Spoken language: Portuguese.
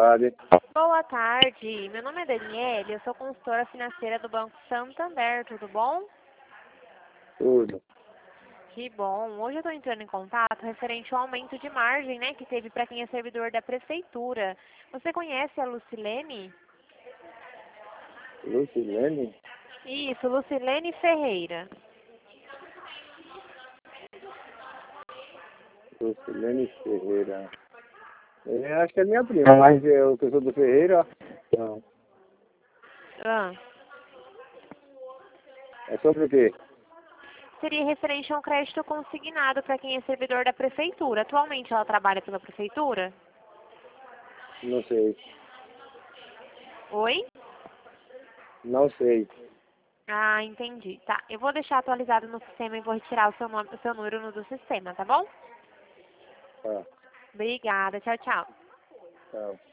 tarde. Boa tarde, meu nome é Daniele, eu sou consultora financeira do Banco Santander, tudo bom? Tudo. Que bom. Hoje eu estou entrando em contato referente ao aumento de margem, né, que teve para quem é servidor da prefeitura. Você conhece a Lucilene? Lucilene? Isso, Lucilene Ferreira. Lucilene Ferreira. Eu acho que é minha prima, mas eu que sou do Ferreira, não. Ah, É sobre o quê? seria referente a um crédito consignado para quem é servidor da prefeitura. Atualmente ela trabalha pela prefeitura? Não sei. Oi? Não sei. Ah, entendi. Tá, eu vou deixar atualizado no sistema e vou retirar o seu nome, o seu número do sistema, tá bom? Tá, Obrigada, tchau, tchau. tchau.